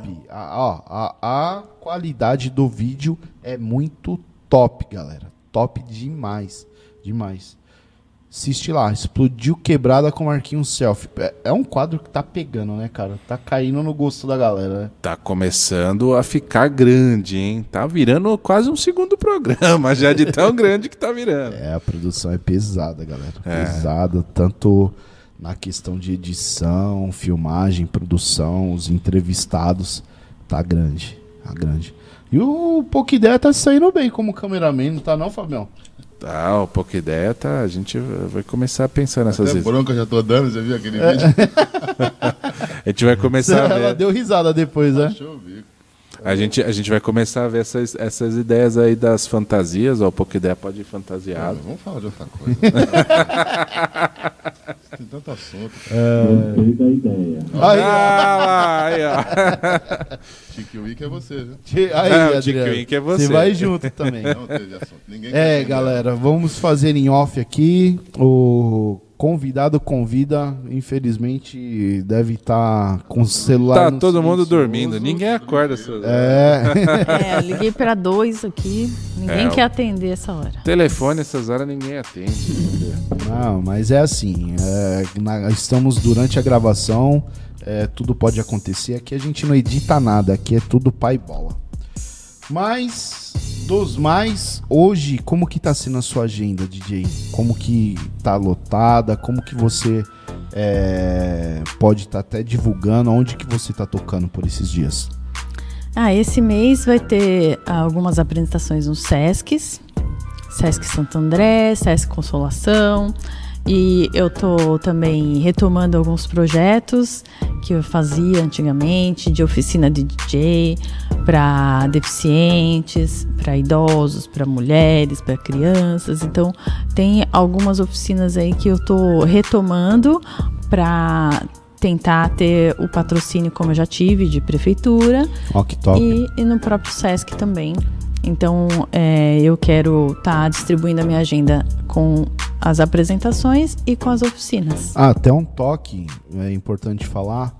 A: A qualidade do vídeo é muito top, galera. Top demais. Demais. Assiste lá, Explodiu Quebrada com Marquinhos Selfie. É um quadro que tá pegando, né, cara? Tá caindo no gosto da galera, né?
B: Tá começando a ficar grande, hein? Tá virando quase um segundo programa, já de tão grande que tá virando.
A: A produção é pesada, galera. Pesada, tanto na questão de edição, filmagem, produção, os entrevistados. Tá grande, tá grande. E o Pouca Ideia tá saindo bem como cameraman, não tá não, Fabião?
B: Tá, o Pouca Ideia tá. A gente vai começar a pensar nessas
E: Até
B: vezes.
E: bronca já tô dando, já viu aquele vídeo?
B: A gente vai começar a ver.
A: Ela deu risada depois, né?
E: Deixa eu ver.
B: A gente vai começar a ver essas ideias aí das fantasias. Ó, o Pouca Ideia pode ir fantasiado.
E: Vamos falar de outra coisa. Tem tanto assunto.
B: Aí, ó.
E: Chique Wiki é você, viu?
A: Aí,
B: o
A: Adriano,
B: Chique Wink é você.
A: Você vai junto também.
E: Não teve assunto. Ninguém quer entender.
A: Galera, vamos fazer em off aqui. O convidado convida, infelizmente, deve estar com o celular.
B: Tá
A: no
B: todo mundo
A: silencioso.
B: dormindo. Ninguém acorda.
D: Eu liguei pra 2 aqui, ninguém quer atender essa hora.
B: Telefone, essas horas ninguém atende.
A: Não, mas é assim. Estamos durante a gravação. Tudo pode acontecer. Aqui a gente não edita nada. Aqui é tudo pai bola. Mas, dos mais, hoje, como que tá sendo a sua agenda, DJ? Como que tá lotada? Como que você pode estar até divulgando? Onde que você tá tocando por esses dias?
D: Esse mês vai ter algumas apresentações nos Sescs. Sesc Santo André, Sesc Consolação. E eu tô também retomando alguns projetos que eu fazia antigamente, de oficina de DJ, para deficientes, para idosos, para mulheres, para crianças. Então, tem algumas oficinas aí que eu tô retomando para tentar ter o patrocínio, como eu já tive, de prefeitura.
A: Que top.
D: E no próprio Sesc também. Então, eu quero estar distribuindo a minha agenda com as apresentações e com as oficinas.
A: Até um toque, é importante falar,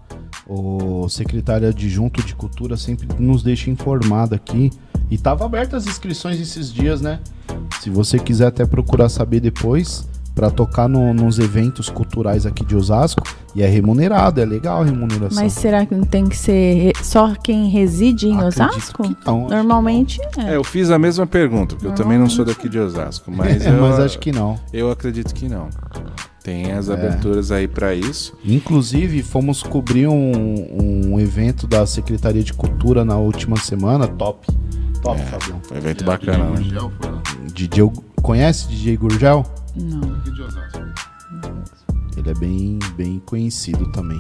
A: o secretário adjunto de Cultura sempre nos deixa informado aqui, e estava abertas as inscrições esses dias, né? Se você quiser até procurar saber depois, para tocar nos eventos culturais aqui de Osasco, e é remunerado, é legal a remuneração.
D: Mas será que não tem que ser só quem reside em Osasco?
A: Que não,
D: normalmente
B: eu fiz a mesma pergunta, porque eu também não sou daqui de Osasco, mas
A: mas acho que não.
B: Eu acredito que não. Tem as aberturas aí para isso.
A: Inclusive, fomos cobrir um evento da Secretaria de Cultura na última semana, top, Fabião.
B: Foi um evento bacana, né?
E: Gurgel foi lá.
A: DJ, conhece DJ Gurgel?
D: Não.
E: Aqui de Osasco.
A: Ele é bem conhecido também.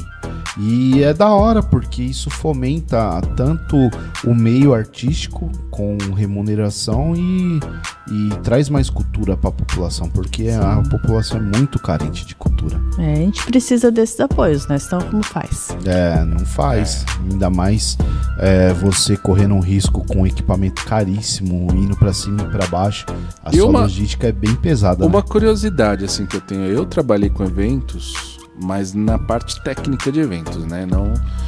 A: E é da hora, porque isso fomenta tanto o meio artístico com remuneração e traz mais cultura para a população, porque a população é muito carente de cultura.
D: A gente precisa desses apoios, né? Senão como faz?
A: Não faz. Ainda mais você correndo um risco com um equipamento caríssimo, indo para cima e para baixo. A sua logística é bem pesada.
B: Uma
A: né?
B: curiosidade assim que eu tenho, eu trabalhei com eventos, mas na parte técnica de eventos, né? Não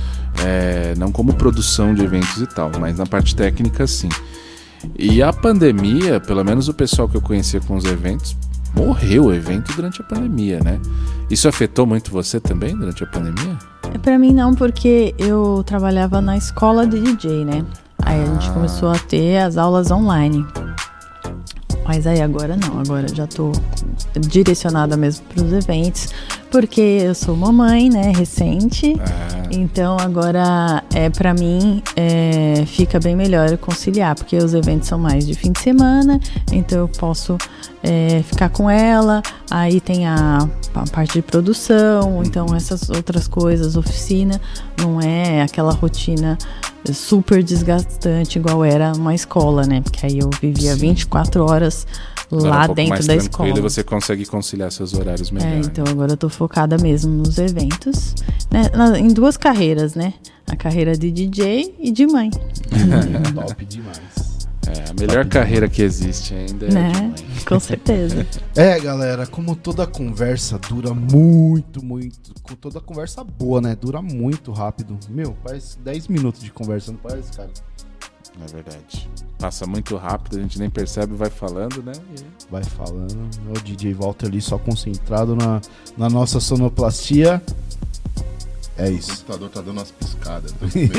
B: não como produção de eventos e tal, mas na parte técnica sim. E a pandemia, pelo menos o pessoal que eu conhecia com os eventos, morreu o evento durante a pandemia, né? Isso afetou muito você também durante a pandemia?
D: Pra mim não, porque eu trabalhava na escola de DJ, né? Aí a gente começou a ter as aulas online. Mas aí agora não, agora já tô direcionada mesmo para os eventos, porque eu sou mamãe, né, recente, então agora para mim fica bem melhor conciliar, porque os eventos são mais de fim de semana, então eu posso ficar com ela, aí tem a parte de produção, então essas outras coisas, oficina, não é aquela rotina super desgastante igual era uma escola, né? Porque aí eu vivia 24 horas lá dentro da escola.
B: E você consegue conciliar seus horários melhor.
D: Então agora eu tô focada mesmo nos eventos, né? Em 2 carreiras, né? A carreira de DJ e de mãe.
A: Top demais.
B: A melhor carreira que existe ainda é
D: né?
B: de mãe.
D: Com certeza.
A: Galera, como toda conversa dura muito, com toda conversa boa, né? Dura muito rápido. Meu, parece 10 minutos de conversa, não parece, cara?
B: É verdade. Passa muito rápido, a gente nem percebe, vai falando, né?
A: Vai falando. O DJ Walter ali só concentrado na nossa sonoplastia. É isso.
E: O computador tá dando umas piscadas.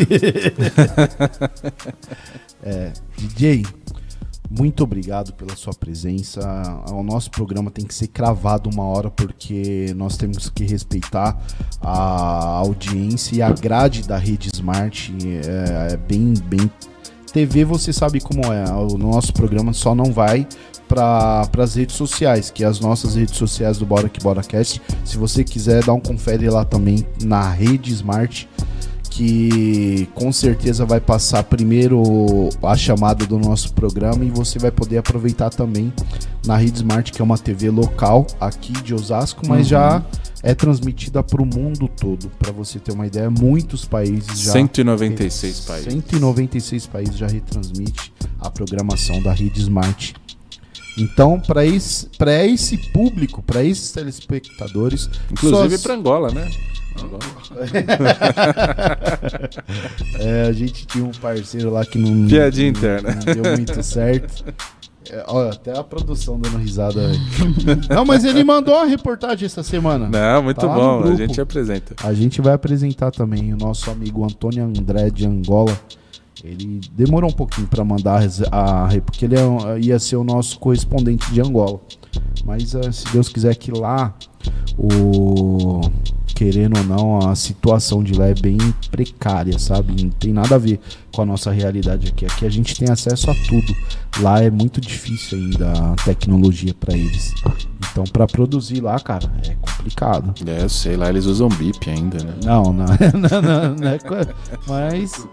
A: DJ, muito obrigado pela sua presença. O nosso programa tem que ser cravado 1 hora, porque nós temos que respeitar a audiência e a grade da Rede Smart. É bem TV, você sabe como é. O nosso programa só não vai para as redes sociais, que é as nossas redes sociais do Bora Que Bora Cast. Se você quiser, dá um confere lá também na Rede Smart, que com certeza vai passar primeiro a chamada do nosso programa, e você vai poder aproveitar também na Rede Smart, que é uma TV local aqui de Osasco, mas já é transmitida para o mundo todo. Para você ter uma ideia, muitos países já...
B: 196 países.
A: 196 países já retransmite a programação da Rede Smart. Então, para esse público, para esses telespectadores...
B: Inclusive para Angola, né?
A: A gente tinha um parceiro lá que não...
B: Piadinha interna.
A: Não deu muito certo. Olha, até a produção dando risada. Não, mas ele mandou uma reportagem essa semana.
B: Não, muito bom, a gente apresenta.
A: A gente vai apresentar também o nosso amigo Antônio André de Angola. Ele demorou um pouquinho para mandar porque ele ia ser o nosso correspondente de Angola. Mas se Deus quiser que lá, querendo ou não, a situação de lá é bem precária, sabe? Não tem nada a ver com a nossa realidade aqui. Aqui a gente tem acesso a tudo. Lá é muito difícil ainda a tecnologia para eles. Então, para produzir lá, cara, é complicado.
B: Eu sei, lá eles usam bip ainda, né?
A: Não é mas...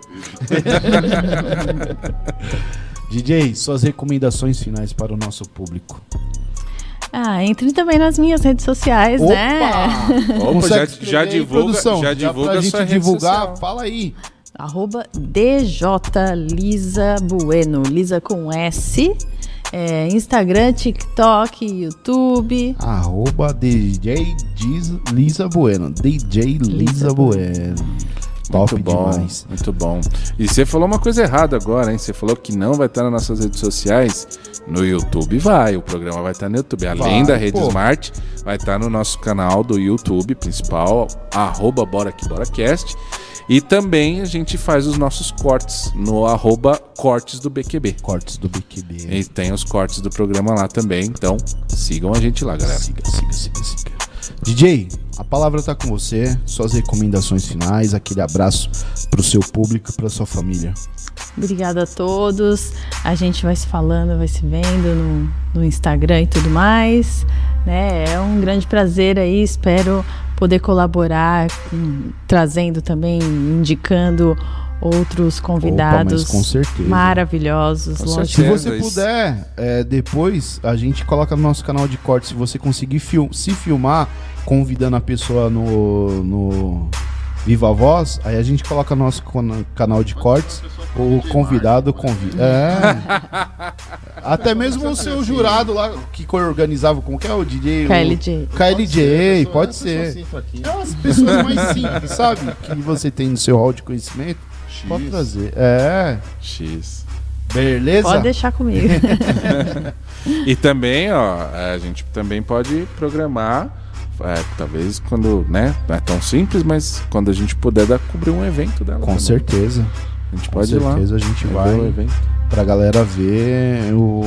A: DJ, suas recomendações finais para o nosso público.
D: Entre também nas minhas redes sociais, né?
B: Opa, já divulga
A: pra gente divulgar, fala aí.
D: @DJ Lisa Bueno, Lisa com S. Instagram, TikTok, YouTube.
A: @DJ Lisa Bueno. DJ Lisa Bueno. Top demais.
B: Muito bom. E você falou uma coisa errada agora, hein? Você falou que não vai estar nas nossas redes sociais. No YouTube o programa vai estar no YouTube. Além da Rede Smart, vai estar no nosso canal do YouTube principal, @Bora Que Bora Cast. E também a gente faz os nossos cortes no @Cortes do BQB.
A: Cortes do BQB.
B: E tem os cortes do programa lá também. Então sigam a gente lá, galera.
A: Siga. DJ, a palavra tá com você. Suas recomendações finais, aquele abraço pro seu público e pra sua família.
D: Obrigada a todos. A gente vai se falando, vai se vendo no Instagram e tudo mais, né? É um grande prazer aí. Espero poder colaborar, trazendo também, indicando outros convidados.
A: Mas com certeza.
D: Maravilhosos.
A: Se você puder, depois a gente coloca no nosso canal de corte. Se você conseguir se filmar, convidando a pessoa no Viva a Voz, aí a gente coloca no nosso canal de cortes, o convidado convida. Até mesmo o seu jurado lá, que organizava, como que é o DJ? KLJ, pode ser. É as pessoas mais simples, sabe? Que você tem no seu hall de conhecimento. Pode trazer.
B: X.
A: Beleza?
D: Pode deixar comigo.
B: E também, ó, a gente também pode programar, talvez quando, né, não é tão simples, mas quando a gente puder cobrir um evento dela.
A: Com
B: também.
A: certeza.
B: A gente pode ir lá.
A: Com certeza a gente vai
B: o evento.
A: Pra galera ver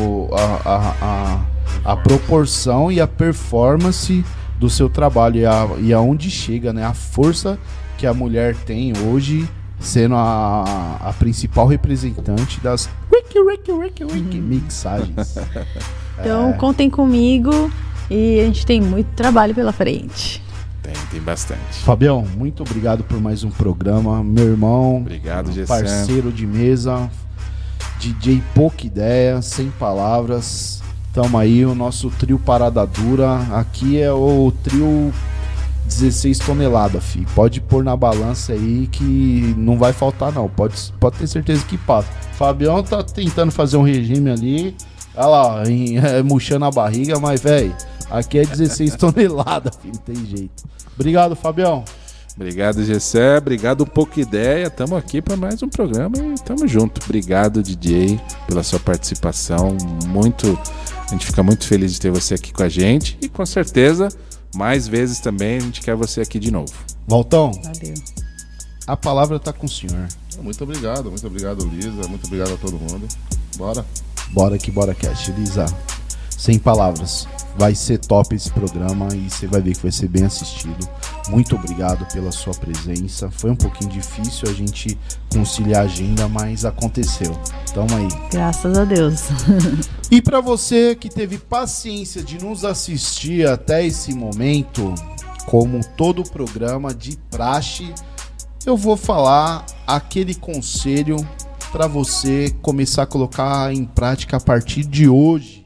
A: a proporção e a performance do seu trabalho e aonde chega, né? A força que a mulher tem hoje, sendo a principal representante das mixagens.
D: Então, contem comigo e a gente tem muito trabalho pela frente.
B: Tem bastante.
A: Fabião, muito obrigado por mais um programa. Meu irmão,
B: obrigado,
A: parceiro de mesa, DJ Pouca Ideia, sem palavras. Tamo aí, o nosso trio Parada Dura. Aqui é o trio 16 toneladas, filho. Pode pôr na balança aí que não vai faltar, não. Pode ter certeza que passa. Fabião tá tentando fazer um regime ali. Olha lá, murchando a barriga, mas, velho, aqui é 16 toneladas, filho. Não tem jeito. Obrigado, Fabião.
B: Obrigado, Gessé. Obrigado, Pouca Ideia. Tamo aqui para mais um programa e tamo junto. Obrigado, DJ, pela sua participação. A gente fica muito feliz de ter você aqui com a gente. E com certeza, mais vezes também, a gente quer você aqui de novo.
A: Valtão.
D: Valeu.
A: A palavra tá com o senhor.
E: Muito obrigado, Lisa. Muito obrigado a todo mundo. Bora.
A: Bora que bora, Cast. Lisa, sem palavras. Vai ser top esse programa e você vai ver que vai ser bem assistido. Muito obrigado pela sua presença. Foi um pouquinho difícil a gente conciliar a agenda, mas aconteceu. Tamo aí.
D: Graças a Deus.
A: E para você que teve paciência de nos assistir até esse momento, como todo programa de praxe, eu vou falar aquele conselho para você começar a colocar em prática a partir de hoje.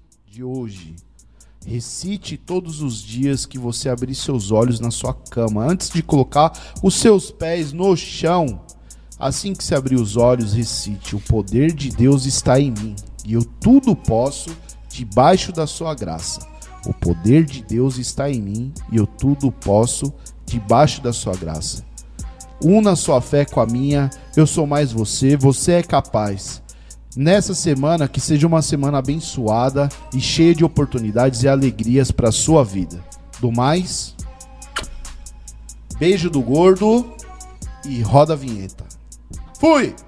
A: Recite todos os dias que você abrir seus olhos na sua cama, antes de colocar os seus pés no chão. Assim que você abrir os olhos, recite: o poder de Deus está em mim e eu tudo posso debaixo da sua graça. O poder de Deus está em mim e eu tudo posso debaixo da sua graça. Una sua fé com a minha, eu sou mais você, você é capaz. Nessa semana, que seja uma semana abençoada e cheia de oportunidades e alegrias para a sua vida. Do mais, beijo do gordo e roda a vinheta. Fui!